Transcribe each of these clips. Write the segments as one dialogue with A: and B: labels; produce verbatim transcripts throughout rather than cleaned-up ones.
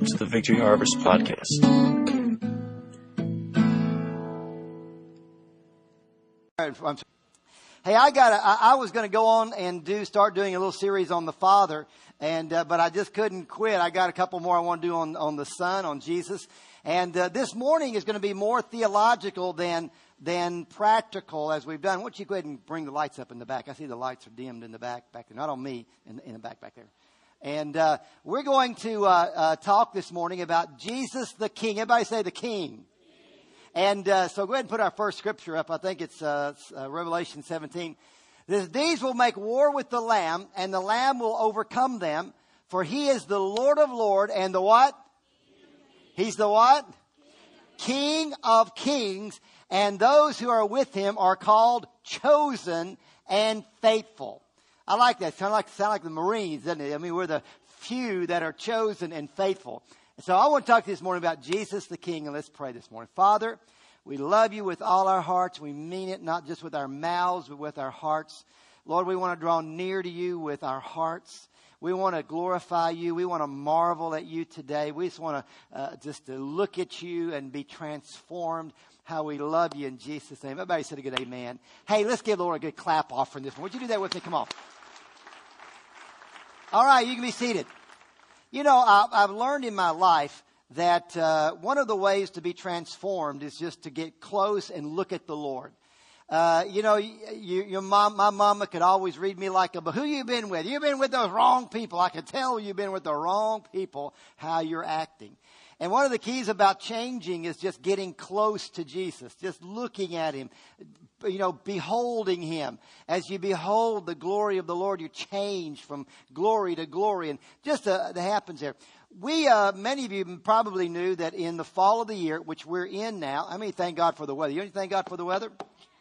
A: to the Victory Harvest Podcast.
B: Hey, I got. I, I was going to go on and do start doing a little series on the Father, and uh, but I just couldn't quit. I got a couple more I want to do on on the Son, on Jesus, and uh, this morning is going to be more theological than than practical, as we've done. Why don't you go ahead and bring the lights up in the back? I see the lights are dimmed in the back back there, not on me, in, in the back back there. And uh, we're going to uh, uh, talk this morning about Jesus the King. Everybody say the King. And uh, so go ahead and put our first scripture up. I think it's uh, uh, Revelation seventeen. It says, "These will make war with the Lamb, and the Lamb will overcome them. For he is the Lord of lords and the what? He's the what? King of kings. And those who are with him are called chosen and faithful." I like that. It's kind of like, sound like the Marines, doesn't it? I mean, we're the few that are chosen and faithful. So I want to talk this morning about Jesus the King, and let's pray this morning. Father, we love you with all our hearts. We mean it not just with our mouths, but with our hearts. Lord, we want to draw near to you with our hearts. We want to glorify you. We want to marvel at you today. We just want to uh, just to look at you and be transformed. How we love you in Jesus' name. Everybody said a good amen. Hey, let's give the Lord a good clap offering this morning. Would you do that with me? Come on. All right, you can be seated. You know, I, I've learned in my life that uh, one of the ways to be transformed is just to get close and look at the Lord. Uh, you know, you, your mom, my mama could always read me like a, but who you been with? You've been with those wrong people. I could tell you've been with the wrong people, how you're acting. And one of the keys about changing is just getting close to Jesus, just looking at him, you know, beholding him. As you behold the glory of the Lord, you change from glory to glory. And just uh, that happens there. We, uh, many of you probably knew that in the fall of the year, which we're in now, I mean, thank God for the weather. You know, thank God for the weather?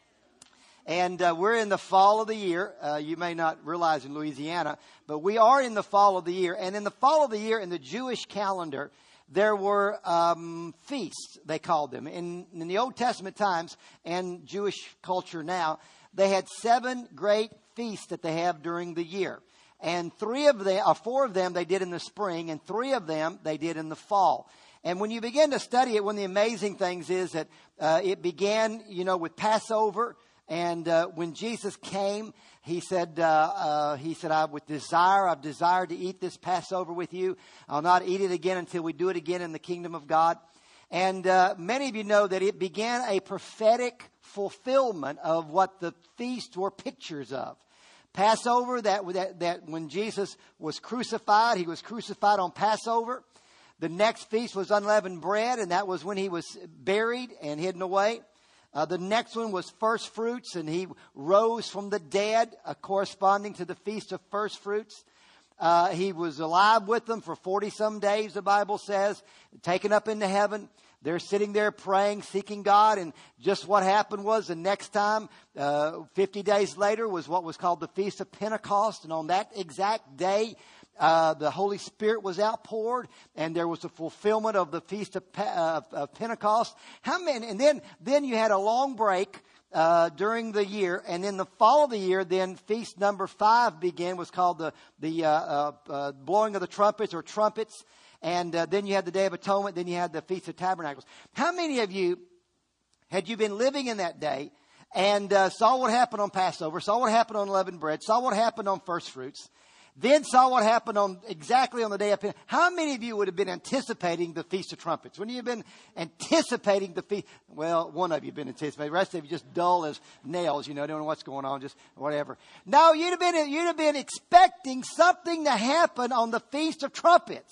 B: And uh, we're in the fall of the year. Uh, you may not realize in Louisiana, but we are in the fall of the year. And in the fall of the year, in the Jewish calendar, there were um, feasts, they called them. In, in the Old Testament times and Jewish culture now, they had seven great feasts that they have during the year. And three of them, or four of them they did in the spring, and three of them they did in the fall. And when you begin to study it, one of the amazing things is that uh, it began, you know, with Passover. And uh, when Jesus came, he said, uh, uh, he said, I would desire, I've desired to eat this Passover with you. I'll not eat it again until we do it again in the kingdom of God. And uh, many of you know that it began a prophetic fulfillment of what the feasts were pictures of. Passover, that, that, that when Jesus was crucified, he was crucified on Passover. The next feast was unleavened bread, and that was when he was buried and hidden away. Uh, the next one was first fruits, and he rose from the dead, uh, corresponding to the feast of first fruits. Uh, he was alive with them for forty some days, the Bible says, taken up into heaven. They're sitting there praying, seeking God. And just what happened was the next time, uh, fifty days later, was what was called the Feast of Pentecost. And on that exact day, Uh, the Holy Spirit was outpoured, and there was a fulfillment of the Feast of, uh, of Pentecost. How many? And then, then you had a long break uh, during the year, and in the fall of the year, then feast number five began. Was called the the uh, uh, uh, blowing of the trumpets or trumpets, and uh, then you had the Day of Atonement. Then you had the Feast of Tabernacles. How many of you had you been living in that day and uh, saw what happened on Passover, saw what happened on unleavened bread, saw what happened on first fruits? Then saw what happened on exactly on the day of Pentecost. How many of you would have been anticipating the Feast of Trumpets? When you've been anticipating the feast, well, one of you have been anticipating. The rest of you just dull as nails, you know, don't know what's going on, just whatever. No, you'd have been you'd have been expecting something to happen on the Feast of Trumpets.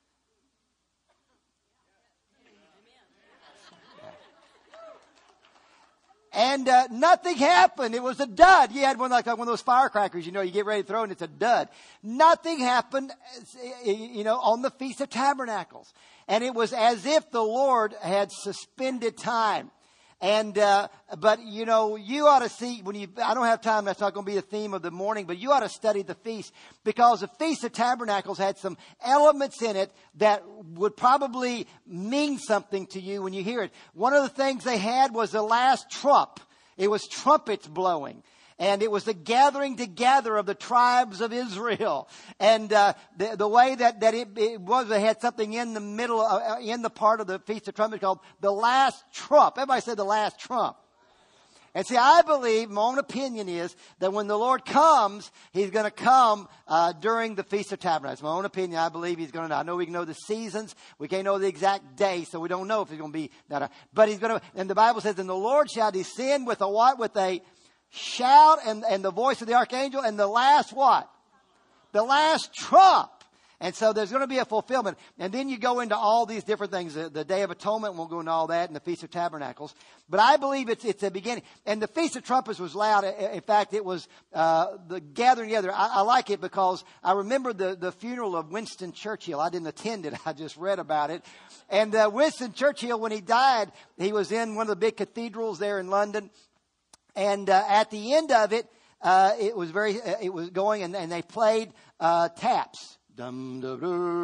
B: And uh, nothing happened. It was a dud. You had one like, like one of those firecrackers, you know, you get ready to throw and it's a dud. Nothing happened, you know, on the Feast of Tabernacles. And it was as if the Lord had suspended time. And, uh, but, you know, you ought to see, when you, I don't have time, that's not going to be the theme of the morning, but you ought to study the feast, because the Feast of Tabernacles had some elements in it that would probably mean something to you when you hear it. One of the things they had was the last trump. It was trumpets blowing. And it was the gathering together of the tribes of Israel. And uh, the, the way that, that it, it was, they had something in the middle, uh, in the part of the Feast of Trumpets called the last trump. Everybody said the last trump. And see, I believe, my own opinion is, that when the Lord comes, He's going to come uh, during the Feast of Tabernacles. My own opinion, I believe He's going to. I know we can know the seasons. We can't know the exact day, so we don't know if He's going to be. Not a, but He's going to, and the Bible says, and the Lord shall descend with a what? With a shout and, and the voice of the archangel and the last what? The last trump. And so there's going to be a fulfillment. And then you go into all these different things. The, the Day of Atonement, won't go into all that, and the Feast of Tabernacles. But I believe it's it's a beginning. And the Feast of Trumpets was loud. In fact, it was uh, the gathering together. I, I like it because I remember the, the funeral of Winston Churchill. I didn't attend it. I just read about it. And uh, Winston Churchill, when he died, he was in one of the big cathedrals there in London. And uh, at the end of it, uh, it was very, uh, it was going, and, and they played uh, taps. Dum, dum,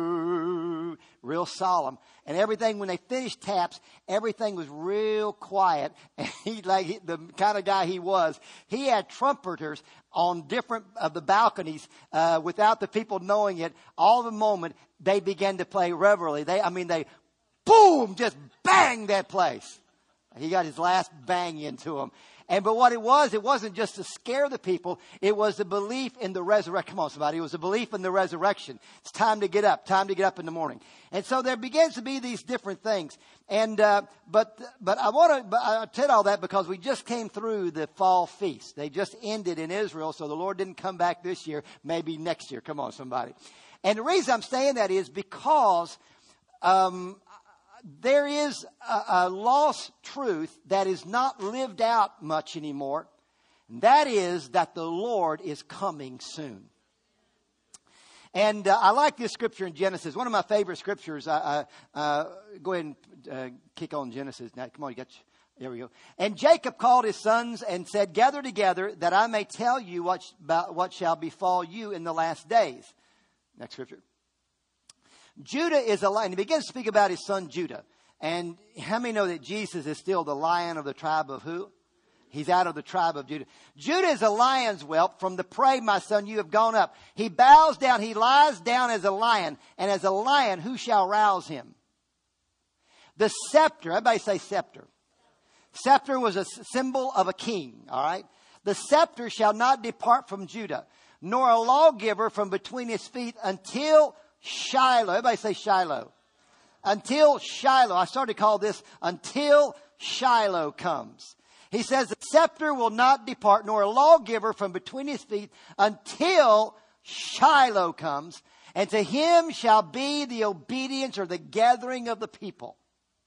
B: dum, real solemn. And everything, when they finished taps, everything was real quiet. And he, like he, the kind of guy he was, he had trumpeters on different of the balconies uh, without the people knowing it. All of a moment, they began to play reverently. They, I mean, they, boom, just bang that place. He got his last bang into them. And but what it was, it wasn't just to scare the people. It was the belief in the resurrection. Come on, somebody. It was a belief in the resurrection. It's time to get up. Time to get up in the morning. And so there begins to be these different things. And uh, but but I want to. But I tell all that because we just came through the fall feast. They just ended in Israel, so the Lord didn't come back this year. Maybe next year. Come on, somebody. And the reason I'm saying that is because. Um, There is a, a lost truth that is not lived out much anymore. And that is that the Lord is coming soon. And uh, I like this scripture in Genesis. One of my favorite scriptures. I, I, uh, go ahead and uh, kick on Genesis. Now, come on, you got your, there we go. And Jacob called his sons and said, "Gather together that I may tell you what, about what shall befall you in the last days." Next scripture. Judah is a lion. He begins to speak about his son Judah. And how many know that Jesus is still the lion of the tribe of who? He's out of the tribe of Judah. Judah is a lion's whelp. From the prey, my son, you have gone up. He bows down. He lies down as a lion. And as a lion, who shall rouse him? The scepter. Everybody say scepter. Scepter was a symbol of a king. All right. The scepter shall not depart from Judah, nor a lawgiver from between his feet until Shiloh. Everybody say Shiloh. Until Shiloh. I started to call this until Shiloh comes. He says the scepter will not depart, nor a lawgiver from between his feet until Shiloh comes. And to him shall be the obedience or the gathering of the people.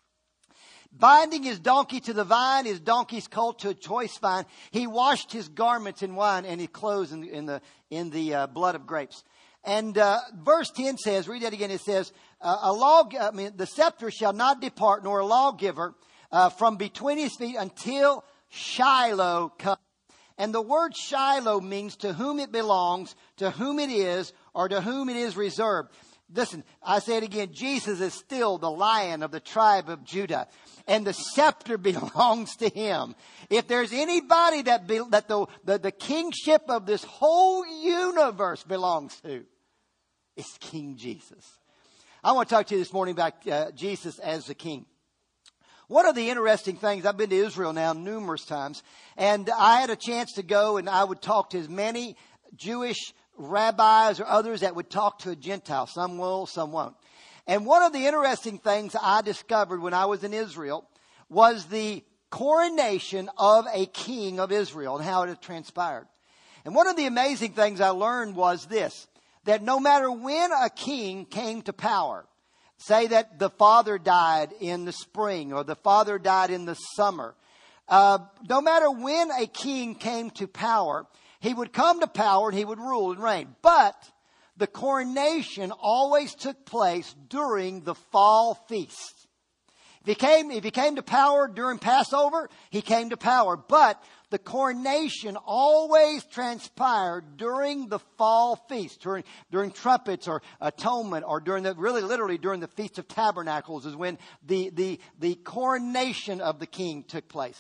B: Binding his donkey to the vine, his donkey's colt to a choice vine. He washed his garments in wine and his clothes in, in the, in the uh, blood of grapes. And uh, verse ten says, read that again, it says, uh, a law, I mean, the scepter shall not depart, nor a lawgiver uh, from between his feet until Shiloh comes. And the word Shiloh means to whom it belongs, to whom it is, or to whom it is reserved. Listen, I say it again, Jesus is still the lion of the tribe of Judah. And the scepter belongs to him. If there's anybody that be, that the, the, the kingship of this whole universe belongs to, it's King Jesus. I want to talk to you this morning about uh, Jesus as the king. One of the interesting things, I've been to Israel now numerous times, and I had a chance to go and I would talk to as many Jewish rabbis or others that would talk to a Gentile. Some will, some won't. And one of the interesting things I discovered when I was in Israel was the coronation of a king of Israel and how it had transpired. And one of the amazing things I learned was this, that no matter when a king came to power, say that the father died in the spring or the father died in the summer, uh, no matter when a king came to power, he would come to power and he would rule and reign. But the coronation always took place during the fall feast. If he came, if he came to power during Passover, he came to power. But the coronation always transpired during the fall feast, during, during trumpets or atonement, or during the, really literally during the Feast of Tabernacles is when the, the, the coronation of the king took place.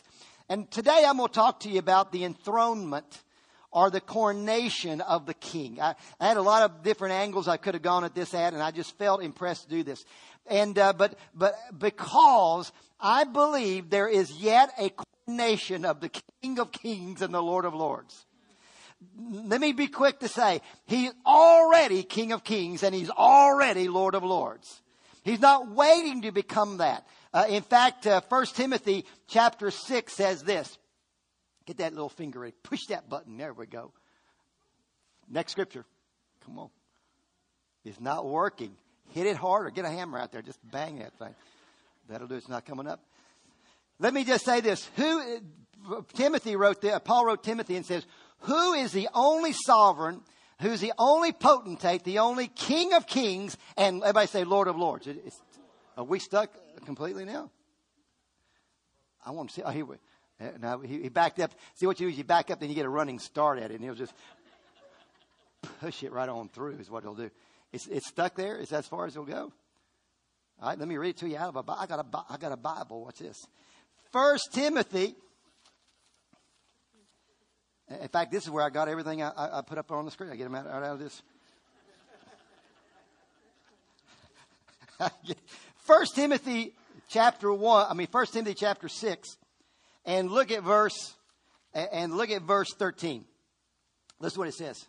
B: And today I'm going to talk to you about the enthronement or the coronation of the king. I, I had a lot of different angles I could have gone at this at, and I just felt impressed to do this. And uh, but but because I believe there is yet a coronation of the King of Kings and the Lord of Lords. Let me be quick to say, he's already King of Kings and he's already Lord of Lords. He's not waiting to become that. Uh, in fact, uh, First Timothy chapter six says this. Get that little finger in. Push that button. There we go. Next scripture. Come on. It's not working. Hit it harder. Get a hammer out there. Just bang that thing. That'll do. It's not coming up. Let me just say this. Who, Timothy wrote, the, Paul wrote Timothy and says, who is the only sovereign, who's the only potentate, the only King of Kings, and everybody say Lord of Lords. It, it's, are we stuck completely now? I want to see. Oh, here we Now, he, he backed up. See what you do is you back up, then you get a running start at it, and he'll just push it right on through is what he'll do. It's, it's stuck there. It's as far as it'll go. All right, let me read it to you out of a Bible. I got a, I got a Bible. What's this? First Timothy. In fact, this is where I got everything I, I, I put up on the screen. I get them out, out of this. First Timothy chapter one. I mean, First Timothy chapter six. And look at verse, and look at verse thirteen. Listen what it says.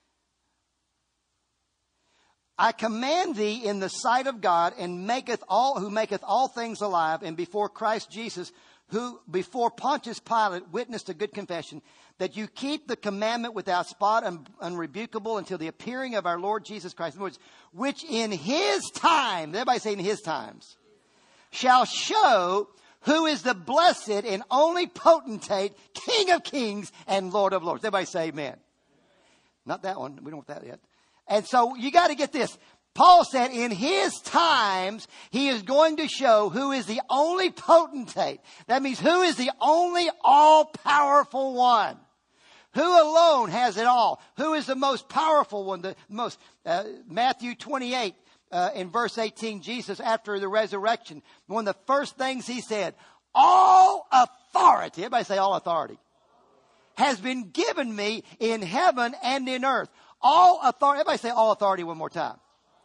B: I command thee in the sight of God, and maketh all who maketh all things alive, and before Christ Jesus, who before Pontius Pilate witnessed a good confession, that you keep the commandment without spot and unrebukable until the appearing of our Lord Jesus Christ, in other words, which in his time, everybody say in his times, shall show who is the blessed and only potentate, King of Kings and Lord of Lords. Everybody say amen. Not that one. We don't want that yet. And so you got to get this. Paul said in his times, he is going to show who is the only potentate. That means who is the only all-powerful one. Who alone has it all? Who is the most powerful one? The most, uh, Matthew twenty-eight. Uh, in verse eighteen, Jesus, after the resurrection, one of the first things he said, all authority, everybody say all authority, has been given me in heaven and in earth. All authority, everybody say all authority one more time.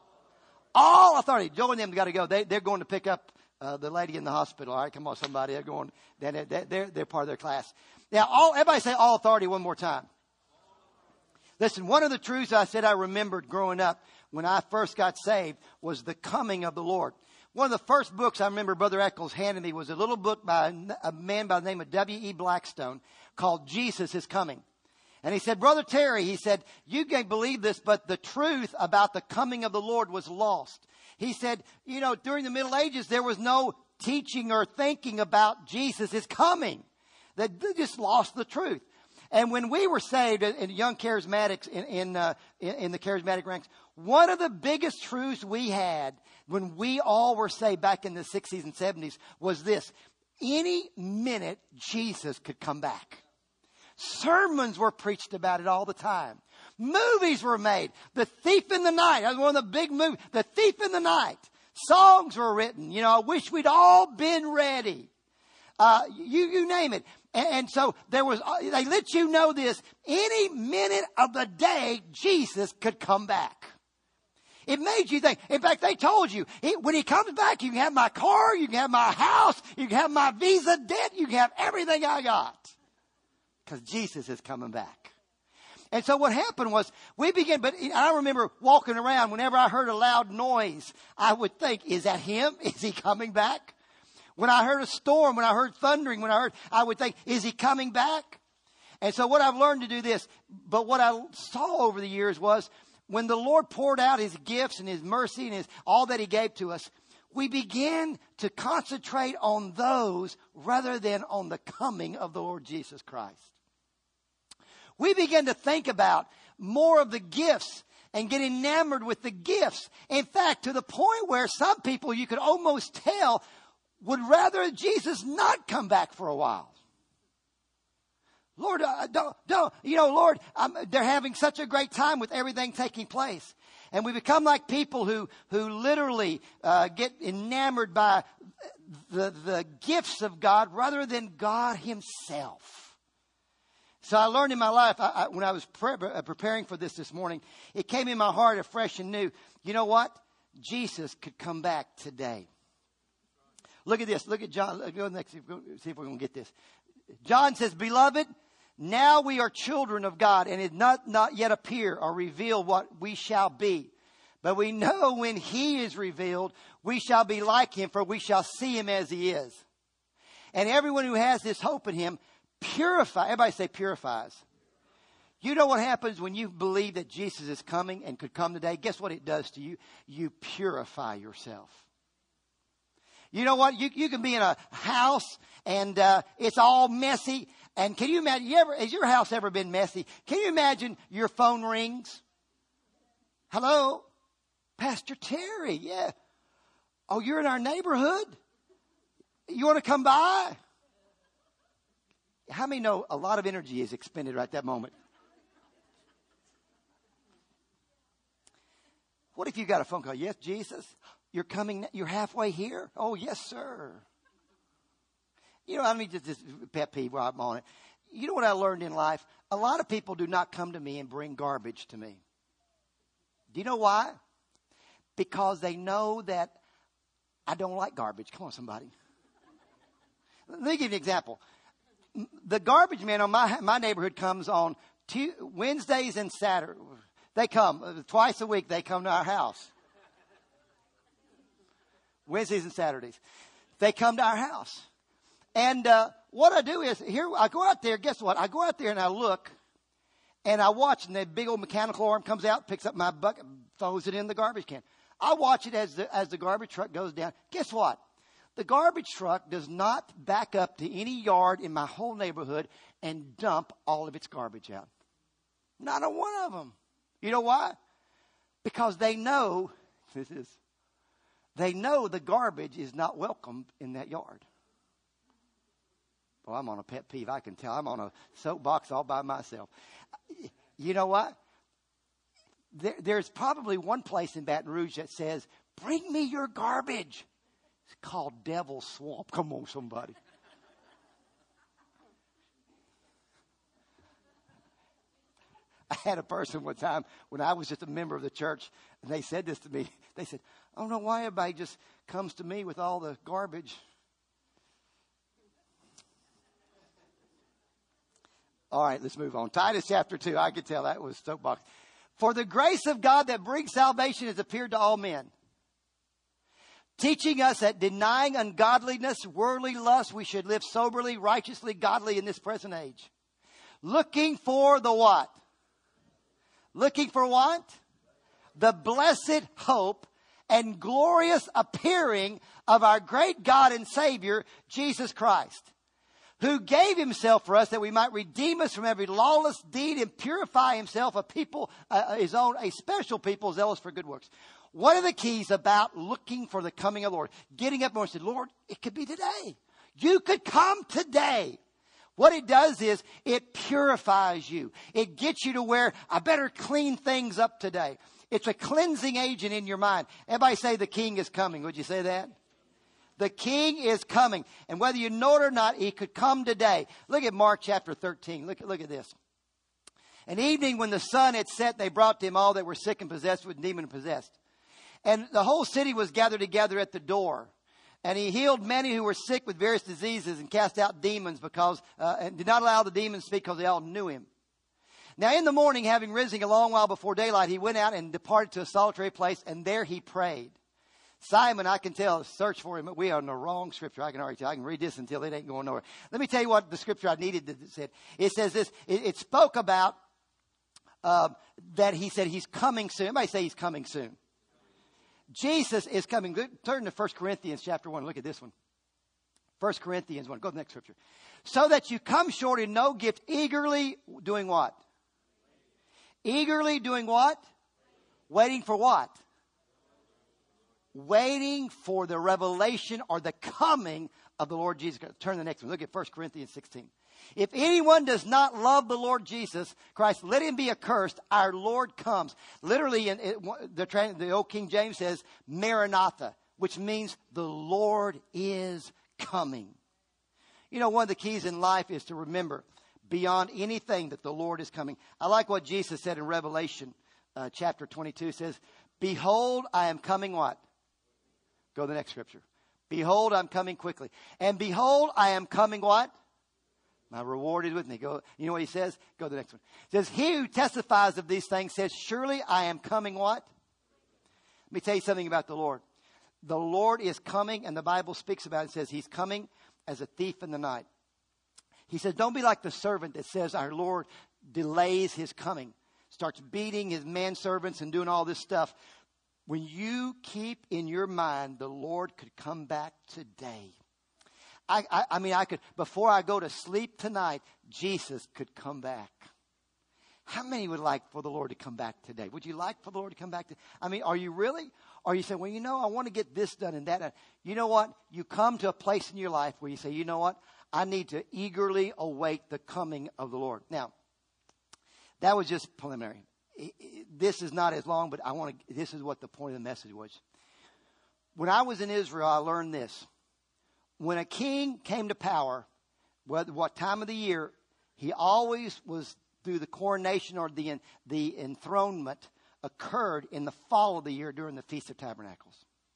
B: All authority. Joe and them got to go. They, they're going to pick up uh, the lady in the hospital. All right, come on, somebody. They're going, they're, they're, they're part of their class. Now, all, everybody say all authority one more time. Listen, one of the truths I said I remembered growing up when I first got saved was the coming of the Lord. One of the first books I remember Brother Eccles handed me was a little book by a man by the name of W E Blackstone called Jesus is Coming. And he said, Brother Terry, he said, you can't believe this, but the truth about the coming of the Lord was lost. He said, you know, during the Middle Ages, there was no teaching or thinking about Jesus is coming. They just lost the truth. And when we were saved in young charismatics in in, uh, in in the charismatic ranks, one of the biggest truths we had when we all were saved back in the sixties and seventies was this: any minute Jesus could come back. Sermons were preached about it all the time. Movies were made. The Thief in the Night, that was one of the big movies. The Thief in the Night. Songs were written. You know, I wish we'd all been ready. Uh, you you name it. And so there was, they let you know this, any minute of the day, Jesus could come back. It made you think. In fact, they told you, when he comes back, you can have my car, you can have my house, you can have my Visa debt, you can have everything I got. Because Jesus is coming back. And so what happened was, we began, but I remember walking around, whenever I heard a loud noise, I would think, is that him? Is he coming back? When I heard a storm, when I heard thundering, when I heard, I would think, is he coming back? And so what I've learned to do this, but what I saw over the years was when the Lord poured out his gifts and his mercy and his, all that he gave to us, we began to concentrate on those rather than on the coming of the Lord Jesus Christ. We began to think about more of the gifts and get enamored with the gifts. In fact, to the point where some people, you could almost tell, would rather Jesus not come back for a while. Lord, uh, don't, don't, you know, Lord, I'm, they're having such a great time with everything taking place. And we become like people who, who literally uh, get enamored by the, the gifts of God rather than God himself. So I learned in my life, I, I, when I was pre- preparing for this this morning, it came in my heart afresh and new. You know what? Jesus could come back today. Look at this. Look at John. Go next. See if we're going to get this. John says, Beloved, now we are children of God, and it not, not yet appear or reveal what we shall be. But we know when he is revealed, we shall be like him, for we shall see him as he is. And everyone who has this hope in him purify. Everybody say purifies. You know what happens when you believe that Jesus is coming and could come today? Guess what it does to you? You purify yourself. You know what? You, you can be in a house and uh, it's all messy. And can you imagine, you ever, has your house ever been messy? Can you imagine your phone rings? Hello? Pastor Terry, yeah. Oh, you're in our neighborhood? You want to come by? How many know a lot of energy is expended right at that moment? What if you got a phone call? Yes, Jesus, you're coming, you're halfway here? Oh, yes, sir. You know, I mean, just this pet peeve while I'm on it. You know what I learned in life? A lot of people do not come to me and bring garbage to me. Do you know why? Because they know that I don't like garbage. Come on, somebody. Let me give you an example. The garbage man on my my neighborhood comes on two, Wednesdays and Saturdays. They come twice a week. They come to our house. Wednesdays and Saturdays. They come to our house. And uh, what I do is, here I go out there. Guess what? I go out there and I look. And I watch. And the big old mechanical arm comes out, picks up my bucket, throws it in the garbage can. I watch it as the, as the garbage truck goes down. Guess what? The garbage truck does not back up to any yard in my whole neighborhood and dump all of its garbage out. Not a one of them. You know why? Because they know, this is, they know the garbage is not welcome in that yard. Well, I'm on a pet peeve. I can tell. I'm on a soapbox all by myself. You know what? There, there's probably one place in Baton Rouge that says, bring me your garbage. It's called Devil's Swamp. Come on, somebody. I had a person one time when I was just a member of the church, and they said this to me. They said, I don't know why everybody just comes to me with all the garbage. All right, let's move on. Titus chapter two. I could tell that was soapbox. For the grace of God that brings salvation has appeared to all men, teaching us that denying ungodliness, worldly lust, we should live soberly, righteously, godly in this present age. Looking for the what? Looking for what? The blessed hope and glorious appearing of our great God and Savior, Jesus Christ, who gave himself for us that we might redeem us from every lawless deed and purify himself a people, uh, his own, a special people zealous for good works. What are the keys about looking for the coming of the Lord? Getting up and saying, Lord, it could be today. You could come today. What it does is it purifies you. It gets you to where I better clean things up today. It's a cleansing agent in your mind. Everybody say the King is coming. Would you say that? The King is coming. And whether you know it or not, he could come today. Look at Mark chapter thirteen. Look, look at this. An evening when the sun had set, they brought to him all that were sick and possessed with demon possessed. And the whole city was gathered together at the door. And he healed many who were sick with various diseases and cast out demons because, uh, and did not allow the demons to speak because they all knew him. Now in the morning, having risen a long while before daylight, he went out and departed to a solitary place, and there he prayed. Simon, I can tell, search for him. We are in the wrong scripture. I can already tell. I can read this until it ain't going nowhere. Let me tell you what the scripture I needed to said. It says this. It, it spoke about uh, that he said he's coming soon. Everybody say he's coming soon. Jesus is coming. Turn to First Corinthians chapter one. Look at this one. First Corinthians one. Go to the next scripture. So that you come short in no gift, eagerly doing what? Eagerly doing what? Waiting for what? Waiting for the revelation or the coming of the Lord Jesus Christ. Turn to the next one. Look at First Corinthians sixteen. If anyone does not love the Lord Jesus Christ, let him be accursed. Our Lord comes. Literally, in it, the, the old King James says, Maranatha, which means the Lord is coming. You know, one of the keys in life is to remember beyond anything that the Lord is coming. I like what Jesus said in Revelation uh, chapter twenty-two. It says, behold, I am coming what? Go to the next scripture. Behold, I'm coming quickly. And behold, I am coming what? My reward is with me. Go. You know what he says? Go to the next one. It says, he who testifies of these things says, surely I am coming what? Let me tell you something about the Lord. The Lord is coming, and the Bible speaks about it. It says he's coming as a thief in the night. He says, don't be like the servant that says our Lord delays his coming. Starts beating his manservants and doing all this stuff. When you keep in your mind, the Lord could come back today. I, I, I mean, I could, before I go to sleep tonight, Jesus could come back. How many would like for the Lord to come back today? Would you like for the Lord to come back today? I mean, are you really? Or you say, well, you know, I want to get this done and that done. You know what? You come to a place in your life where you say, you know what? I need to eagerly await the coming of the Lord. Now, that was just preliminary. This is not as long, but I want to, this is what the point of the message was. When I was in Israel, I learned this. When a king came to power, whether what time of the year, he always was through the coronation or the, the enthronement occurred in the fall of the year during the Feast of Tabernacles.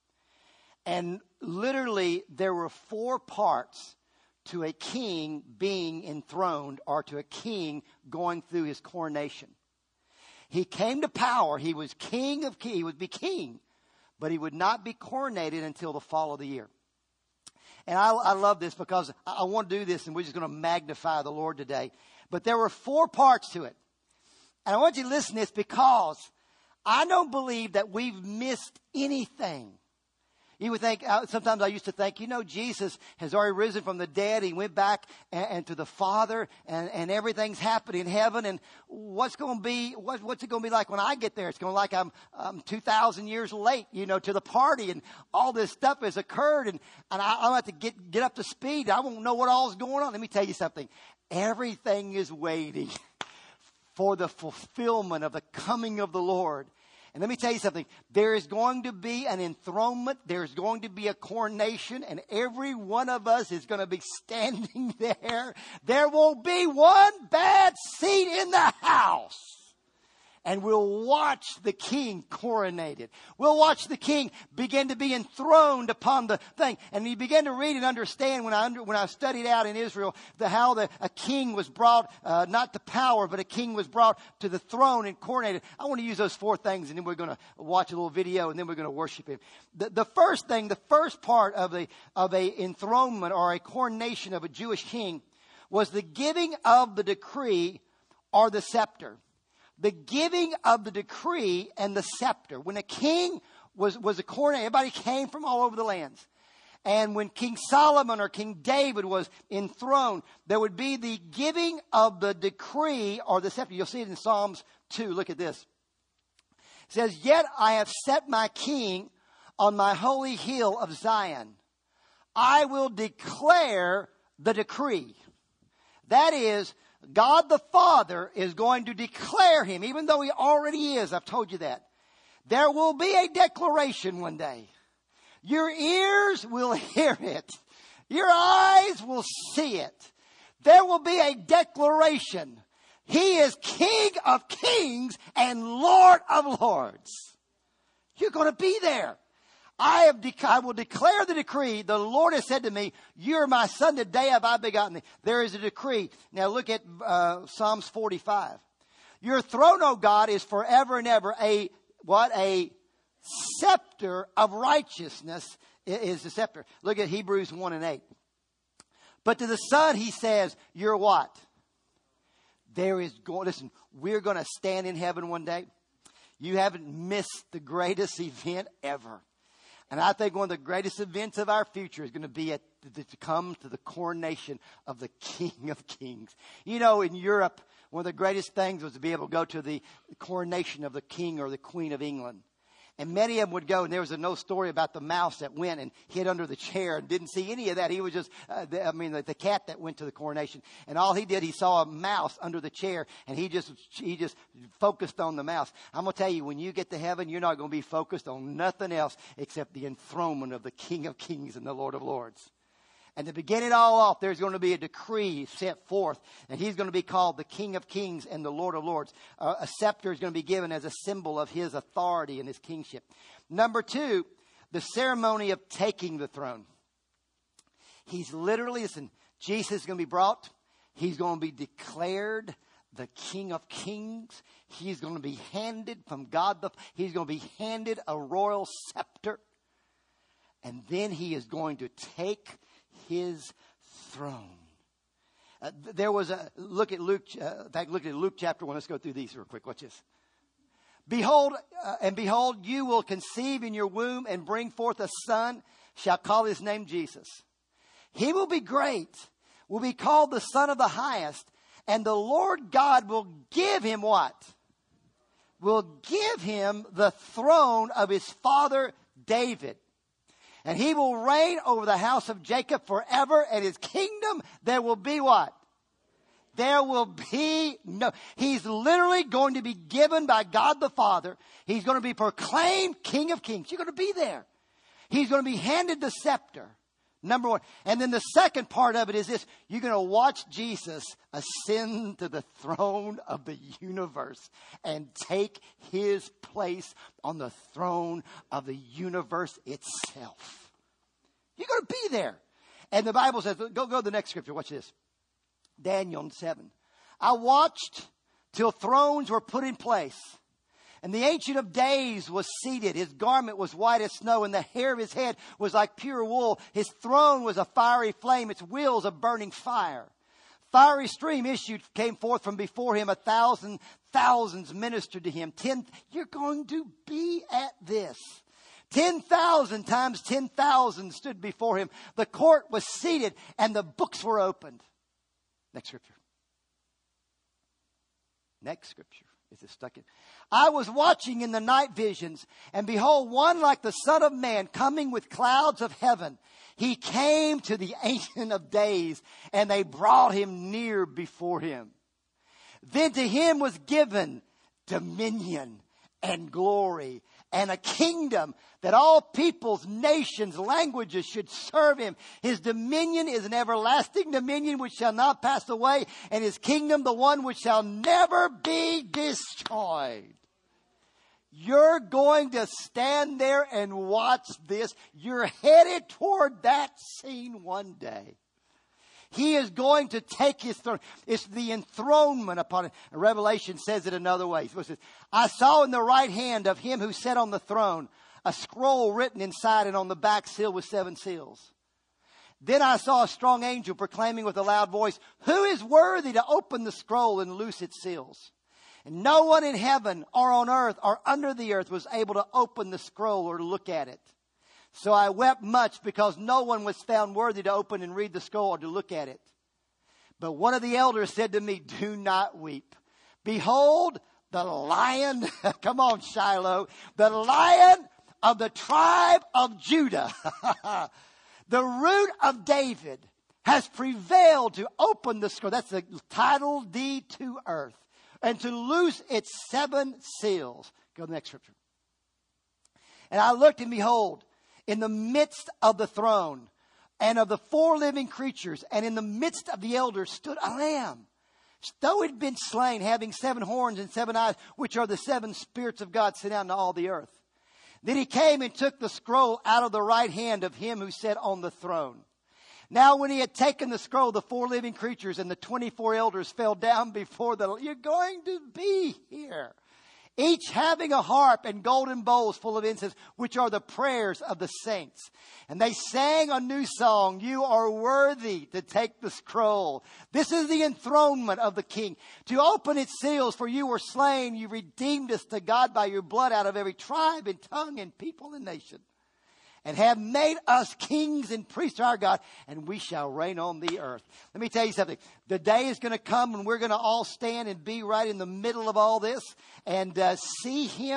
B: And literally there were four parts to a king being enthroned or to a king going through his coronation. He came to power. He was king of kings. He would be king, but he would not be coronated until the fall of the year. And I, I love this because I, I want to do this, and we're just going to magnify the Lord today. But there were four parts to it. And I want you to listen to this because I don't believe that we've missed anything. You would think, sometimes I used to think, you know, Jesus has already risen from the dead. He went back and, and to the Father, and, and everything's happening in heaven. And what's going to be, what, what's it going to be like when I get there? It's going to be like I'm, I'm two thousand years late, you know, to the party, and all this stuff has occurred, and, and I, I'll have to get, get up to speed. I won't know what all is going on. Let me tell you something. Everything is waiting for the fulfillment of the coming of the Lord. And let me tell you something. There is going to be an enthronement. There's going to be a coronation. And every one of us is going to be standing there. There will be one bad seat in the house. And we'll watch the king coronated. We'll watch the king begin to be enthroned upon the thing. And you begin to read and understand when I under, when I studied out in Israel the how the, a king was brought, uh, not to power, but a king was brought to the throne and coronated. I want to use those four things, and then we're going to watch a little video, and then we're going to worship him. The, the first thing, the first part of a of a enthronement or a coronation of a Jewish king was the giving of the decree or the scepter. The giving of the decree and the scepter. When a king was, was a coronated, everybody came from all over the lands. And when King Solomon or King David was enthroned, there would be the giving of the decree or the scepter. You'll see it in Psalms two. Look at this. It says, yet I have set my king on my holy hill of Zion. I will declare the decree. That is, God the Father is going to declare him, even though he already is. I've told you that. There will be a declaration one day. Your ears will hear it. Your eyes will see it. There will be a declaration. He is King of kings and Lord of lords. You're going to be there. I have de- I will declare the decree. The Lord has said to me, you are my son. Today have I begotten thee. There is a decree. Now look at uh, Psalms forty-five. Your throne, O God, is forever and ever. A what? A scepter of righteousness is the scepter. Look at Hebrews one and eight. But to the Son he says, you're what? There is going, listen, we're going to stand in heaven one day. You haven't missed the greatest event ever. And I think one of the greatest events of our future is going to be at, to come to the coronation of the King of Kings. You know, in Europe, one of the greatest things was to be able to go to the coronation of the King or the Queen of England. And many of them would go, and there was a no story about the mouse that went and hid under the chair and didn't see any of that. He was just, uh, the, I mean, the, the cat that went to the coronation. And all he did, he saw a mouse under the chair, and he just he just focused on the mouse. I'm going to tell you, when you get to heaven, you're not going to be focused on nothing else except the enthronement of the King of Kings and the Lord of Lords. And to begin it all off, there's going to be a decree set forth, and he's going to be called the King of Kings and the Lord of Lords. Uh, a scepter is going to be given as a symbol of his authority and his kingship. Number two, the ceremony of taking the throne. He's literally, listen, Jesus is going to be brought. He's going to be declared the King of Kings. He's going to be handed from God. The, he's going to be handed a royal scepter. And then he is going to take his throne. Uh, there was a look at Luke. Uh, in fact, look at Luke chapter one. Let's go through these real quick. Watch this. Behold, uh, and behold, you will conceive in your womb and bring forth a son. Shall call his name Jesus. He will be great. Will be called the Son of the Highest. And the Lord God will give him what? Will give him the throne of his father David. And he will reign over the house of Jacob forever, and his kingdom, there will be what? There will be no, he's literally going to be given by God the Father. He's going to be proclaimed King of Kings. You're going to be there. He's going to be handed the scepter. Number one. And then the second part of it is this. You're going to watch Jesus ascend to the throne of the universe and take his place on the throne of the universe itself. You're going to be there. And the Bible says, go, go to the next scripture. Watch this. Daniel seven. I watched till thrones were put in place. And the Ancient of Days was seated. His garment was white as snow, and the hair of his head was like pure wool. His throne was a fiery flame, its wheels a burning fire. Fiery stream issued, came forth from before him. A thousand thousands ministered to him. Ten, you're going to be at this. Ten thousand times ten thousand stood before him. The court was seated, and the books were opened. Next scripture. Next scripture. Is it stuck in? I was watching in the night visions, and behold, one like the Son of Man coming with clouds of heaven. He came to the Ancient of Days, and they brought him near before him. Then to him was given dominion and glory and a kingdom that all peoples, nations, languages should serve him. His dominion is an everlasting dominion which shall not pass away, and his kingdom the one which shall never be destroyed. You're going to stand there and watch this. You're headed toward that scene one day. He is going to take his throne. It's the enthronement upon it. Revelation says it another way. It says, I saw in the right hand of him who sat on the throne a scroll written inside and on the back sealed with seven seals. Then I saw a strong angel proclaiming with a loud voice, who is worthy to open the scroll and loose its seals? And no one in heaven or on earth or under the earth was able to open the scroll or to look at it. So I wept much because no one was found worthy to open and read the scroll or to look at it. But one of the elders said to me, do not weep. Behold, the Lion, come on Shiloh, the Lion of the tribe of Judah, the root of David, has prevailed to open the scroll. That's the title deed to earth. And to loose its seven seals. Go to the next scripture. And I looked, and behold, in the midst of the throne and of the four living creatures and in the midst of the elders stood a lamb, though it had been slain, having seven horns and seven eyes, which are the seven spirits of God sent out into all the earth. Then he came and took the scroll out of the right hand of him who sat on the throne. Now when he had taken the scroll, the four living creatures and the twenty-four elders fell down before the... You're going to be here. Each having a harp and golden bowls full of incense, which are the prayers of the saints. And they sang a new song, you are worthy to take the scroll. This is the enthronement of the King. To open its seals, for you were slain, you redeemed us to God by your blood out of every tribe and tongue and people and nation. And have made us kings and priests to our God, and we shall reign on the earth. Let me tell you something. The day is going to come when we're going to all stand and be right in the middle of all this and uh, see him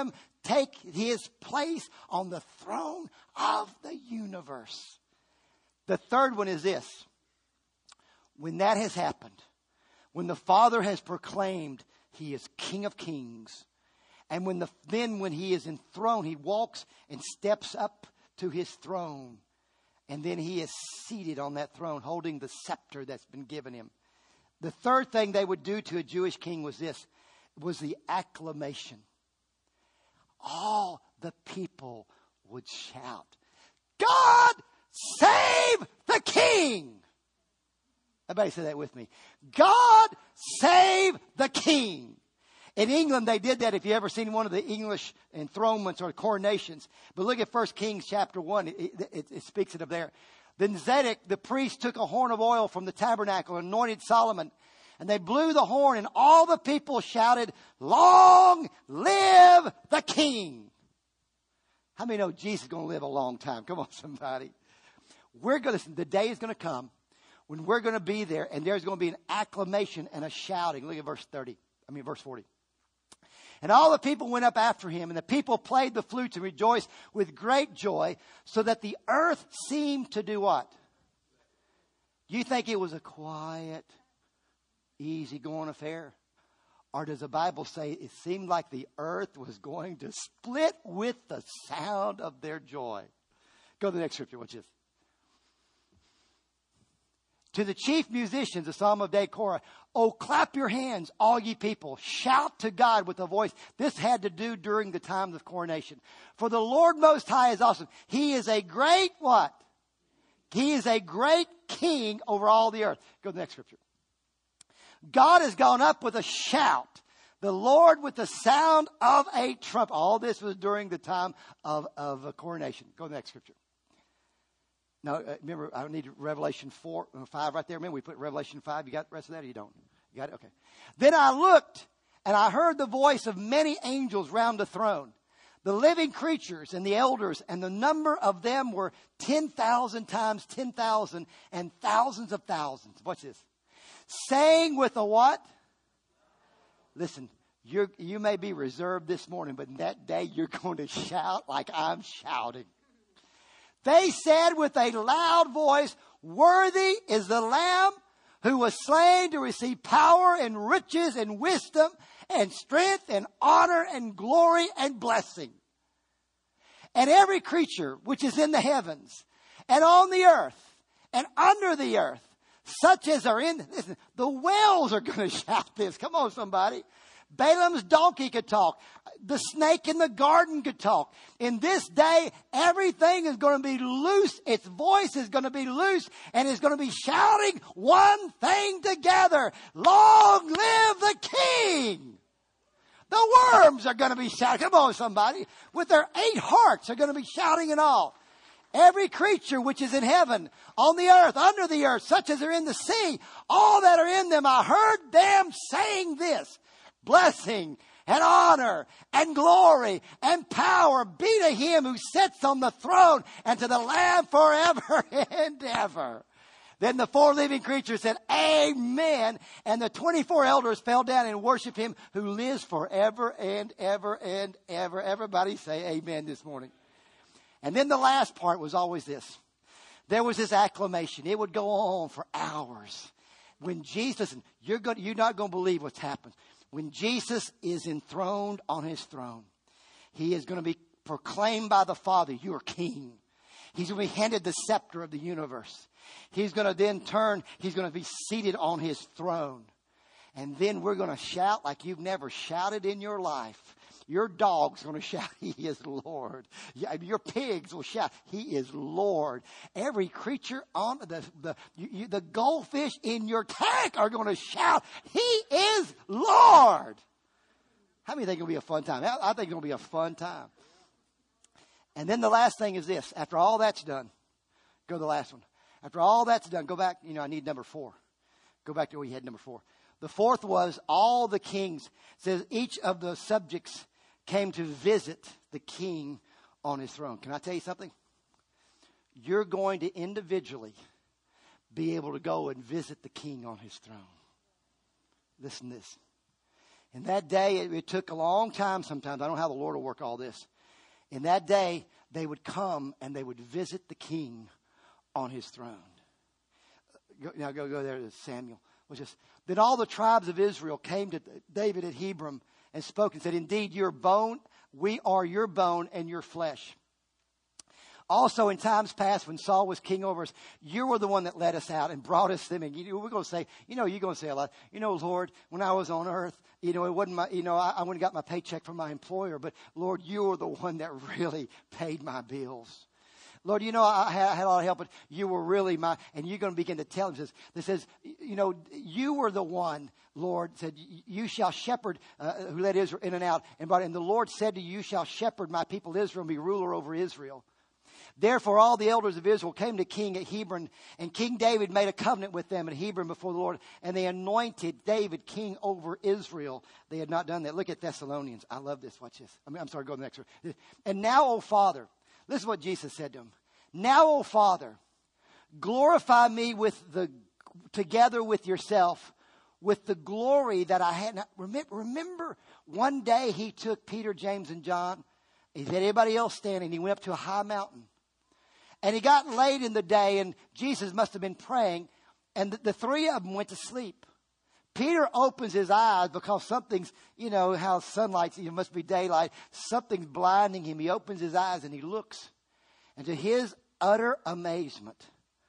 B: take his place on the throne of the universe. The third one is this. When that has happened, when the Father has proclaimed he is King of Kings, and when the, then when he is enthroned, he walks and steps up to his throne. And then he is seated on that throne, holding the scepter that's been given him. The third thing they would do to a Jewish king was this, was the acclamation. All the people would shout, God save the King! Everybody say that with me. God save the King! In England, they did that. If you ever seen one of the English enthronements or coronations. But look at First Kings chapter one. It, it, it speaks it up there. Then Zedek, the priest, took a horn of oil from the tabernacle and anointed Solomon. And they blew the horn, and all the people shouted, Long live the King! How many know Jesus is going to live a long time? Come on, somebody. We're going to, the day is going to come when we're going to be there, and there's going to be an acclamation and a shouting. Look at verse thirty. I mean, verse forty. And all the people went up after him, and the people played the flutes and rejoiced with great joy, so that the earth seemed to do what? Do you think it was a quiet, easy-going affair? Or does the Bible say it seemed like the earth was going to split with the sound of their joy? Go to the next scripture. Watch this. To the chief musicians, the Psalm of David, Korah, oh, clap your hands, all ye people. Shout to God with a voice. This had to do during the time of coronation. For the Lord Most High is awesome. He is a great what? He is a great king over all the earth. Go to the next scripture. God has gone up with a shout. The Lord with the sound of a trumpet. All this was during the time of, of a coronation. Go to the next scripture. Now, uh, remember, I need Revelation four, five right there. Remember, we put Revelation five. You got the rest of that or you don't? You got it? Okay. Then I looked, and I heard the voice of many angels round the throne, the living creatures and the elders, and the number of them were ten thousand times ten thousand and thousands of thousands. Watch this. Saying with a what? Listen, you're, you may be reserved this morning, but in that day you're going to shout like I'm shouting. They said with a loud voice, worthy is the Lamb who was slain to receive power and riches and wisdom and strength and honor and glory and blessing. And every creature which is in the heavens and on the earth and under the earth, such as are in, listen, the whales are going to shout this. Come on, somebody. Balaam's donkey could talk. The snake in the garden could talk. In this day, everything is going to be loose. Its voice is going to be loose, and it's going to be shouting one thing together. Long live the King! The worms are going to be shouting. Come on, somebody. With their eight hearts, they're going to be shouting and all. Every creature which is in heaven, on the earth, under the earth, such as are in the sea, all that are in them, I heard them saying this. Blessing and honor and glory and power be to him who sits on the throne and to the Lamb forever and ever. Then the four living creatures said, Amen. And the twenty-four elders fell down and worshiped him who lives forever and ever and ever. Everybody say amen this morning. And then the last part was always this. There was this acclamation. It would go on for hours. When Jesus, you're going, you're not going to believe what's happened. When Jesus is enthroned on his throne, he is going to be proclaimed by the Father, you are king. He's going to be handed the scepter of the universe. He's going to then turn, he's going to be seated on his throne. And then we're going to shout like you've never shouted in your life. Your dog's going to shout, he is Lord. Your pigs will shout, he is Lord. Every creature on the, the, you, the goldfish in your tank are going to shout, he is Lord. How many think it'll be a fun time? I, I think it'll be a fun time. And then the last thing is this. After all that's done, go to the last one. After all that's done, go back. You know, I need number four. Go back to where you had number four. The fourth was all the kings. It says each of the subjects came to visit the king on his throne. Can I tell you something? You're going to individually be able to go and visit the king on his throne. Listen to this. And that day, it, it took a long time sometimes. I don't know how the Lord will work all this. In that day, they would come and they would visit the king on his throne. Go, now go, go there to Samuel. Was just, then all the tribes of Israel came to David at Hebron and spoke and said, indeed, your bone, we are your bone and your flesh. Also, in times past, when Saul was king over us, you were the one that led us out and brought us them. And you, we're going to say, you know, you're going to say a lot. You know, Lord, when I was on earth, you know, it wasn't my, you know, I, I went and got my paycheck from my employer. But, Lord, you were the one that really paid my bills. Lord, you know, I had, I had a lot of help, but you were really my, and you're going to begin to tell him this. This says, you know, you were the one, Lord, said, you shall shepherd, uh, who led Israel in and out. And, brought, and the Lord said to you, you shall shepherd my people Israel and be ruler over Israel. Therefore, all the elders of Israel came to King at Hebron, and King David made a covenant with them at Hebron before the Lord, and they anointed David king over Israel. They had not done that. Look at Thessalonians. I love this. Watch this. I mean, I'm sorry, go to the next one. And now, O Father, this is what Jesus said to him. Now, O Father, glorify me with the together with yourself, with the glory that I had. Now, remember, remember, one day he took Peter, James, and John. He had everybody else standing. He went up to a high mountain. And he got late in the day, and Jesus must have been praying, and the, the three of them went to sleep. Peter opens his eyes because something's, you know, how sunlight, it must be daylight. Something's blinding him. He opens his eyes, and he looks. And to his utter amazement,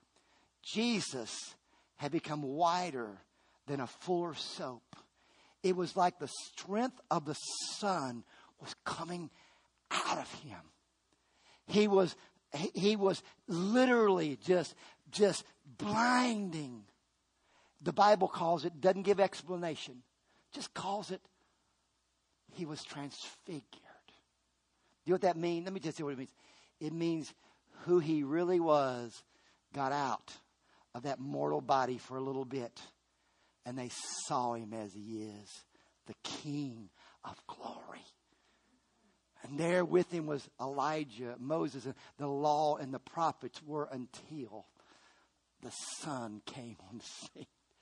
B: Jesus had become whiter than a fuller's soap. It was like the strength of the sun was coming out of him. He was... He was literally just, just blinding. The Bible calls it, doesn't give explanation, just calls it, he was transfigured. Do you know what that means? Let me just say what it means. It means who he really was got out of that mortal body for a little bit. And they saw him as he is, the King of glory. And there with him was Elijah, Moses, and the law and the prophets were until the Son came on the scene.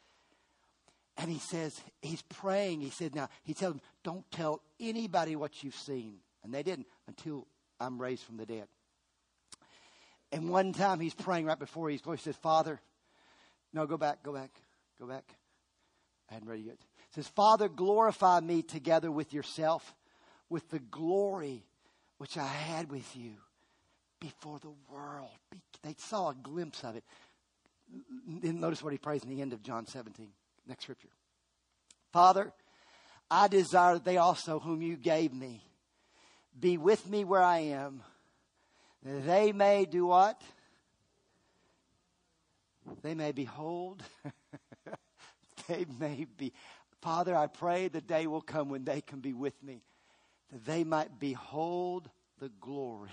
B: And he says, he's praying. He said, now, he tells them, don't tell anybody what you've seen. And they didn't until I'm raised from the dead. And one time he's praying right before he's going, he says, Father, no, go back, go back, go back. I hadn't read it yet. He says, Father, glorify me together with yourself, with the glory which I had with you before the world. They saw a glimpse of it. Notice what he prays in the end of John seventeen. Next scripture. Father, I desire that they also whom you gave me be with me where I am. That they may do what? They may behold. They may be. Father, I pray the day will come when they can be with me. That they might behold the glory.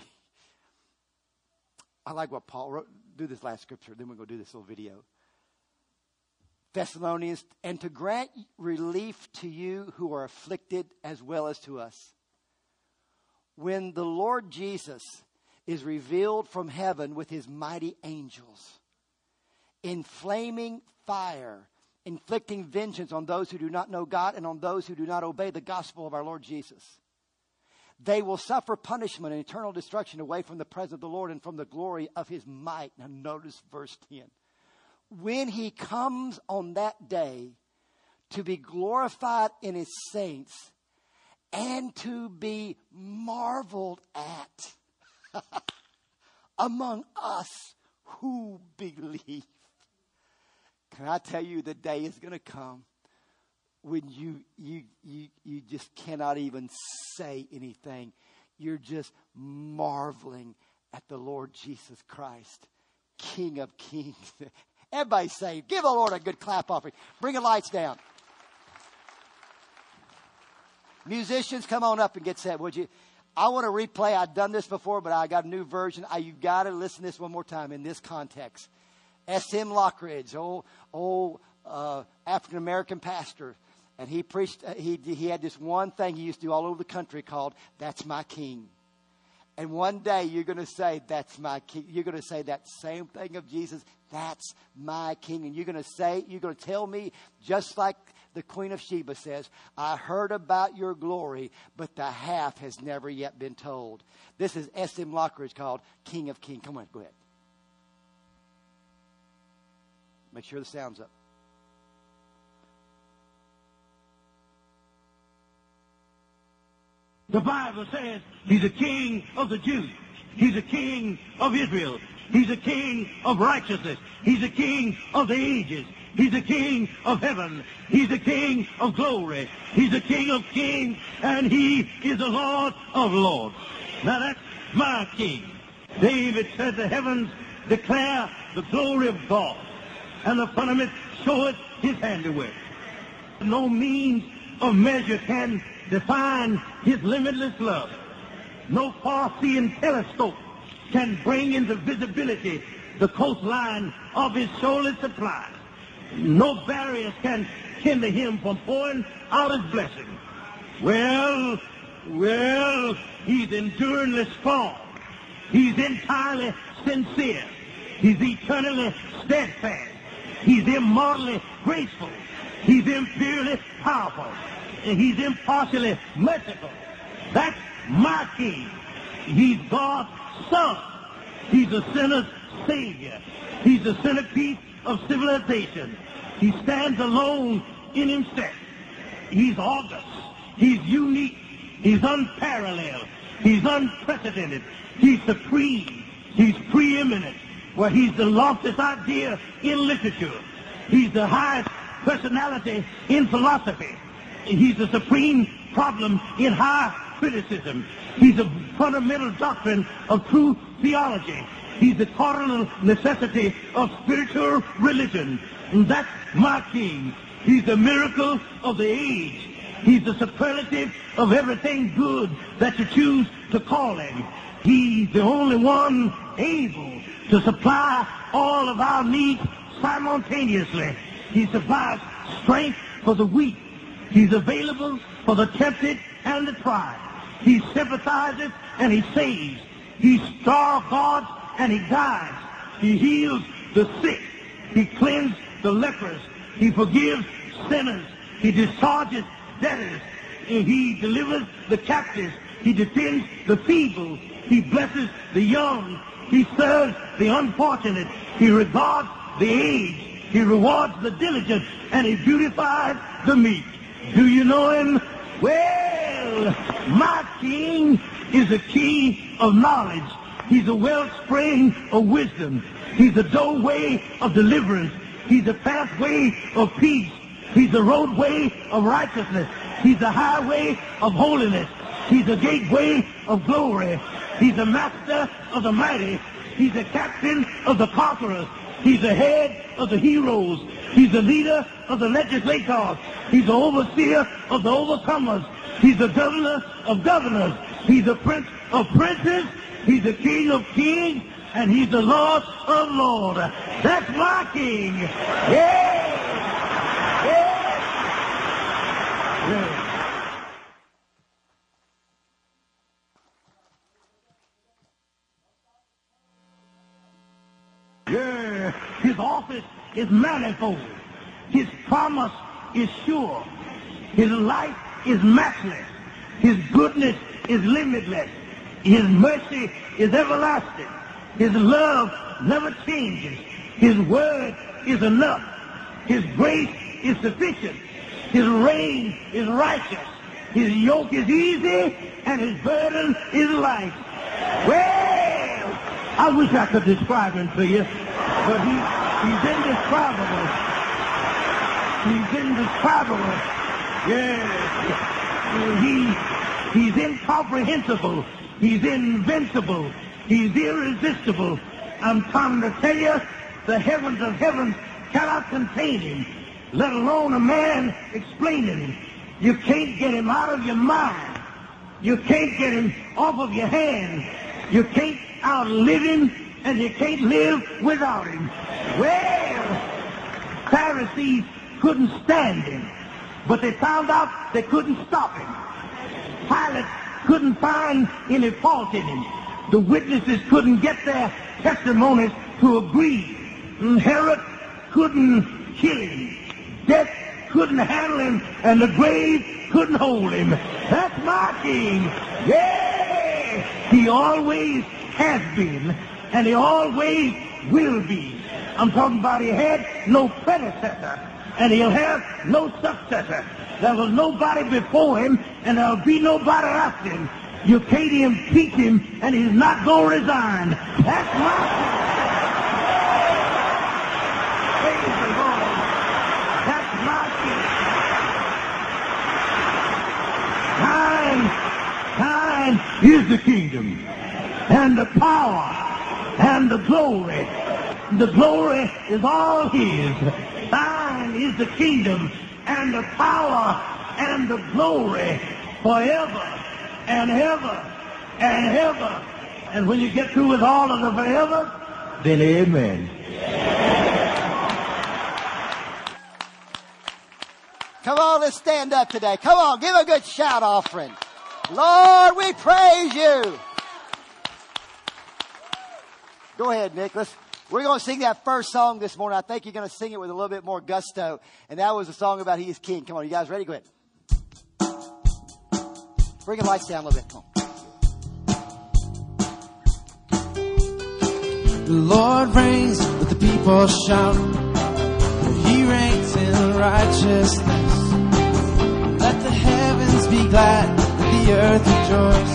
B: I like what Paul wrote. Do this last scripture, then we're going to do this little video. Thessalonians, and to grant relief to you who are afflicted as well as to us. When the Lord Jesus is revealed from heaven with his mighty angels, in flaming fire, inflicting vengeance on those who do not know God and on those who do not obey the gospel of our Lord Jesus. They will suffer punishment and eternal destruction away from the presence of the Lord and from the glory of his might. Now notice verse ten. When he comes on that day to be glorified in his saints and to be marveled at among us who believe. Can I tell you, the day is going to come when you, you, you, you just cannot even say anything. You're just marveling at the Lord Jesus Christ, King of kings. Everybody say, give the Lord a good clap offering. Bring the lights down. Musicians, come on up and get set, would you? I want to replay. I've done this before, but I got a new version. I, you got to listen to this one more time in this context. S M Lockridge, old, old uh, African-American pastor. And he preached, uh, he, he had this one thing he used to do all over the country called, "That's my king." And one day you're going to say, "That's my king." You're going to say that same thing of Jesus. "That's my king." And you're going to say, you're going to tell me, just like the Queen of Sheba says, I heard about your glory, but the half has never yet been told. This is S M Lockridge called King of Kings. Come on, go ahead. Make sure the sound's up.
A: The Bible says he's a king of the Jews. He's a king of Israel. He's a king of righteousness. He's a king of the ages. He's a king of heaven. He's a king of glory. He's a king of kings, and he is the Lord of lords. Now that's my king. David said the heavens declare the glory of God, and the firmament showeth his handiwork. No means of measure can define his limitless love. No far-seeing telescope can bring into visibility the coastline of his shoaly supply. No barriers can hinder him from pouring out his blessing. Well, well, he's enduringly strong. He's entirely sincere. He's eternally steadfast. He's immortally graceful. He's imperially powerful. And he's impartially merciful. That's my king. He's God's son. He's a sinner's savior. He's the centerpiece of civilization. He stands alone in himself. He's august. He's unique. He's unparalleled. He's unprecedented. He's supreme. He's preeminent. Well, he's the loftiest idea in literature. He's the highest personality in philosophy. He's the supreme problem in high criticism. He's a fundamental doctrine of true theology. He's the cardinal necessity of spiritual religion. And that's my king. He's the miracle of the age. He's the superlative of everything good that you choose to call him. He's the only one able to supply all of our needs simultaneously. He supplies strength for the weak. He's available for the tempted and the tried. He sympathizes and he saves. He starves God and he guides. He heals the sick. He cleanses the lepers. He forgives sinners. He discharges debtors. He delivers the captives. He defends the feeble. He blesses the young. He serves the unfortunate. He regards the aged. He rewards the diligent. And he beautifies the meek. Do you know him? Well, my king is a key of knowledge. He's a wellspring of wisdom. He's a doorway of deliverance. He's a pathway of peace. He's a roadway of righteousness. He's a highway of holiness. He's a gateway of glory. He's a master of the mighty. He's a captain of the conquerors. He's the head of the heroes. He's the leader of the legislators. He's the overseer of the overcomers. He's the governor of governors. He's the prince of princes. He's the king of kings. And he's the Lord of lords. That's my king. Yeah! Yeah! Yeah! Yeah, his office is manifold. His promise is sure. His life is matchless. His goodness is limitless. His mercy is everlasting. His love never changes. His word is enough. His grace is sufficient. His reign is righteous. His yoke is easy and his burden is light. Well, I wish I could describe him to you, but he, he's indescribable. He's indescribable. Yeah. He, he's incomprehensible. He's invincible. He's irresistible. I'm trying to tell you, the heavens of heavens cannot contain him, let alone a man explaining him. You can't get him out of your mind. You can't get him off of your hand. You can't outlive him, and you can't live without him. Well, Pharisees couldn't stand him, but they found out they couldn't stop him. Pilate couldn't find any fault in him. The witnesses couldn't get their testimonies to agree. And Herod couldn't kill him. Death couldn't handle him, and the grave couldn't hold him. That's my king. Yeah! He always has been, and he always will be. I'm talking about he had no predecessor, and he'll have no successor. There was nobody before him, and there'll be nobody after him. You can't impeach him, and he's not going to resign. That's my king. Praise the Lord. That's my king. Thine, thine is the kingdom, and the power, and the glory. The glory is all his. Thine is the kingdom, and the power, and the glory forever and ever and ever. And when you get through with all of the forever, then amen.
B: Come on, let's stand up today. Come on, give a good shout offering. Lord, we praise you. Go ahead, Nicholas. We're going to sing that first song this morning. I think you're going to sing it with a little bit more gusto. And that was a song about He is King. Come on, you guys ready? Go ahead. Bring the lights down a little bit. Come on.
C: The Lord reigns, let the people shout. He reigns in righteousness. Let the heavens be glad, let the earth rejoice.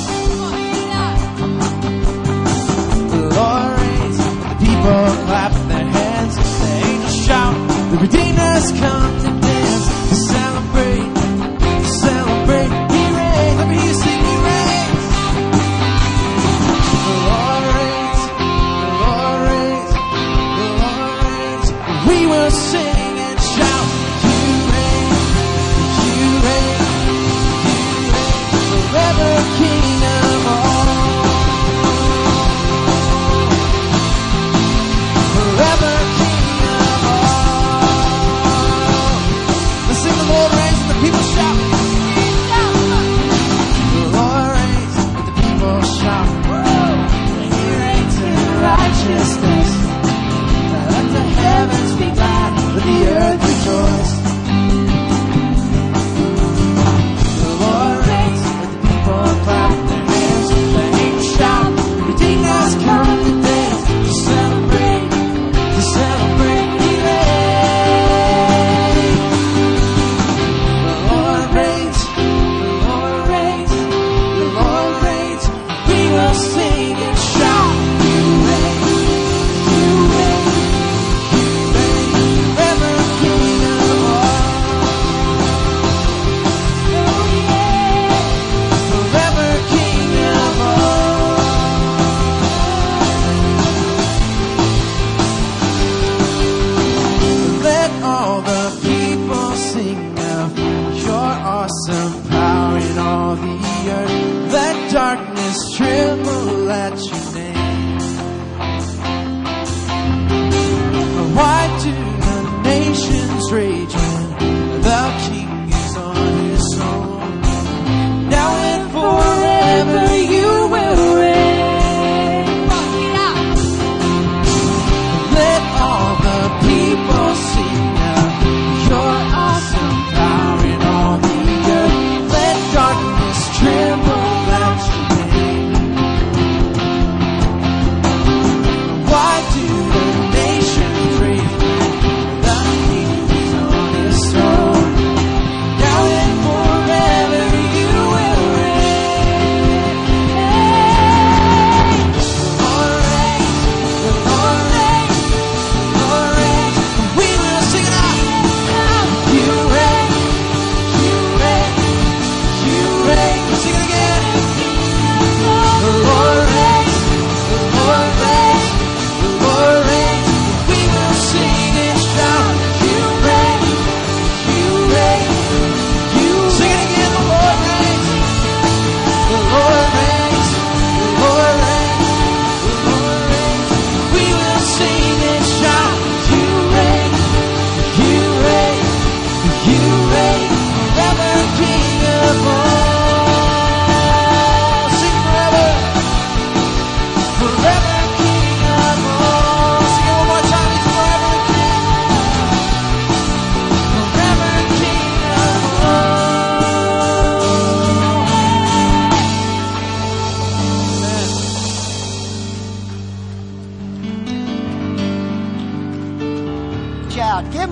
C: The Lord reigns, let the people clap their hands. The angels shout, the Redeemer's come to dance, to celebrate, to celebrate. He reigns, let me hear you sing, He reigns. The Lord reigns, the Lord reigns, the Lord reigns. We will sing and shout, You reign, You reign, You reign, forever King of all. Forever King of all. Let's sing the Lord reigns and the people shout. The Lord reigns and the people shout. He reigns in righteousness. Let the heavens be glad, let the earth rejoice. The Lord reigns, let the people clap their hands. The angels shout, the Redeemer's come to dance, to celebrate, to celebrate. He reigns. The Lord reigns, the Lord reigns, the Lord reigns. We will sing and shout, You reign, You reign, You reign, forever King of all. Oh yeah, forever King of all. Let all the people sing of Your awesome power in all the earth. Let darkness tremble at Your name. Why do the nations rage when the King is on His throne? Now and forever You will reign. Let all the people sing of Your awesome power in all the earth. Let darkness tremble at Your name.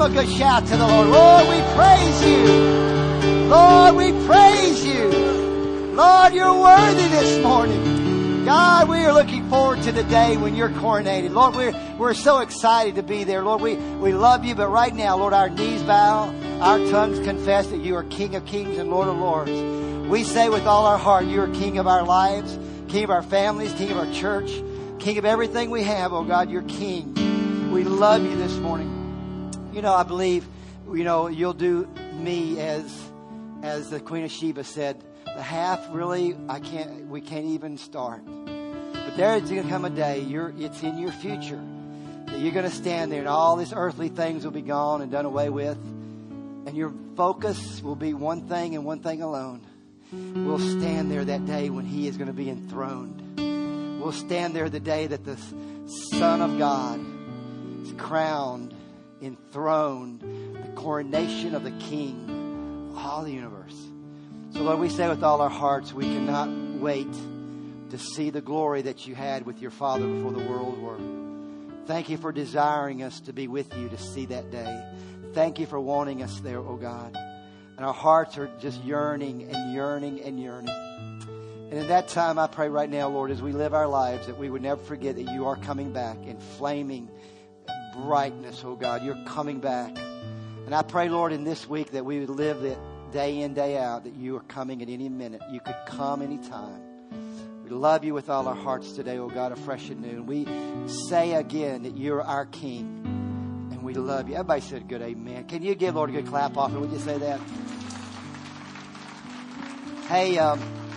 B: him a good shout to the Lord. Lord, we praise you. Lord, we praise you. Lord, you're worthy this morning. God, we are looking forward to the day when you're coronated. Lord, we're, we're so excited to be there. Lord, we, we love you, but right now, Lord, our knees bow, our tongues confess that you are King of kings and Lord of lords. We say with all our heart, you are King of our lives, King of our families, King of our church, King of everything we have. Oh God, you're King. We love you this morning. You know, I believe, you know, you'll do me as, as the Queen of Sheba said, the half really, I can't, we can't even start. But there is going to come a day, you're, it's in your future, that you're going to stand there and all these earthly things will be gone and done away with. And your focus will be one thing and one thing alone. We'll stand there that day when He is going to be enthroned. We'll stand there the day that the Son of God is crowned, enthroned, the coronation of the King of all the universe. So Lord, we say with all our hearts, we cannot wait to see the glory that you had with your Father before the world were. Thank you for desiring us to be with you to see that day. Thank you for wanting us there, oh God. And our hearts are just yearning and yearning and yearning. And in that time, I pray right now, Lord, as we live our lives, that we would never forget that you are coming back in flaming brightness, oh God. You're coming back. And I pray, Lord, in this week that we would live it day in, day out, that you are coming at any minute. You could come any time. We love you with all our hearts today, oh God, afresh and new. And we say again that you're our King. And we love you. Everybody said good amen. Can you give Lord a good clap off? Would you say that? Hey, um,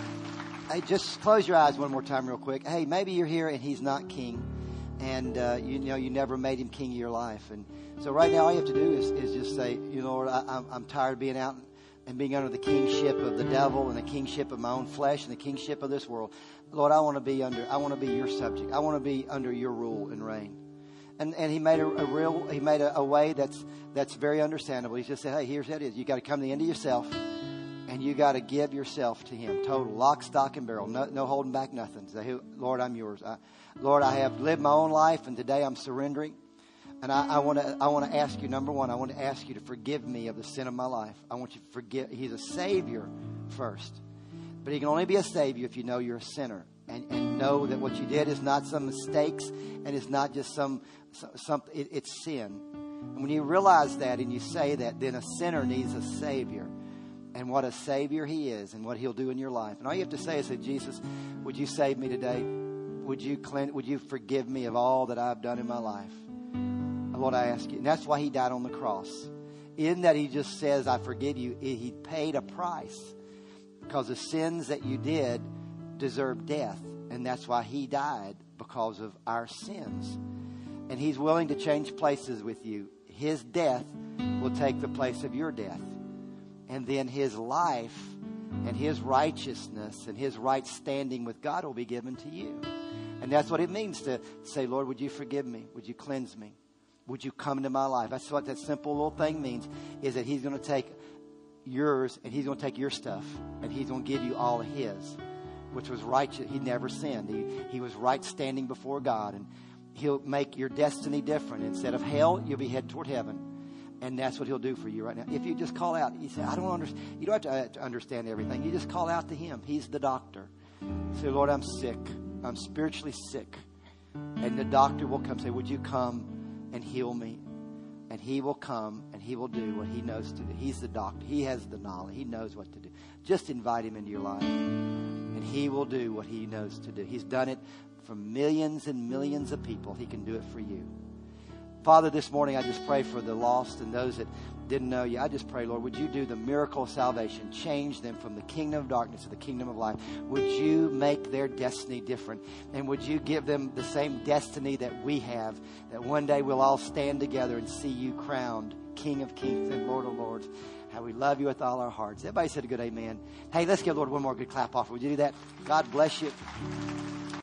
B: hey, just close your eyes one more time real quick. Hey, maybe you're here and He's not King. And, uh, you, you know, you never made Him King of your life. And so right now all you have to do is, is just say, you know, Lord, I, I'm, I'm tired of being out and being under the kingship of the devil and the kingship of my own flesh and the kingship of this world. Lord, I want to be under, I want to be your subject. I want to be under your rule and reign. And and he made a, a real, he made a, a way that's that's very understandable. He just said, hey, here's what it is. You got to come to the end of yourself, and you got to give yourself to Him, total, lock, stock, and barrel, no, no holding back nothing. Say, Lord, I'm yours. I, Lord, I have lived my own life, and today I'm surrendering. And I want to I want to ask you, number one, I want to ask you to forgive me of the sin of my life. I want you to forgive. He's a Savior first, but He can only be a Savior if you know you're a sinner. And, and know that what you did is not some mistakes, and it's not just some, some, some it, it's sin. And when you realize that and you say that, then a sinner needs a Savior. And what a Savior He is and what He'll do in your life. And all you have to say is, say, Jesus, would you save me today? Would you cleanse, would you forgive me of all that I've done in my life? Lord, I ask you. And that's why He died on the cross. In that He just says, I forgive you. He paid a price because the sins that you did deserve death, and that's why He died, because of our sins. And He's willing to change places with you. His death will take the place of your death, and then His life and His righteousness and His right standing with God will be given to you. And that's what it means to say, Lord, would you forgive me? Would you cleanse me? Would you come into my life? That's what that simple little thing means, is that He's going to take yours and He's going to take your stuff and He's going to give you all of His, which was righteous. He never sinned. He, he was right standing before God, and He'll make your destiny different. Instead of hell, you'll be headed toward heaven. And that's what He'll do for you right now. If you just call out, you say, I don't understand. You don't have to understand everything. You just call out to Him. He's the doctor. Say, Lord, I'm sick. I'm spiritually sick. And the doctor will come say, would you come and heal me? And He will come and He will do what He knows to do. He's the doctor. He has the knowledge. He knows what to do. Just invite Him into your life, and He will do what He knows to do. He's done it for millions and millions of people. He can do it for you. Father, this morning I just pray for the lost and those that didn't know you. I just pray, Lord, would you do the miracle of salvation? Change them from the kingdom of darkness to the kingdom of light. Would you make their destiny different? And would you give them the same destiny that we have, that one day we'll all stand together and see you crowned King of Kings and Lord of Lords. How we love you with all our hearts. Everybody said a good amen. Hey, let's give Lord one more good clap off. Would you do that? God bless you.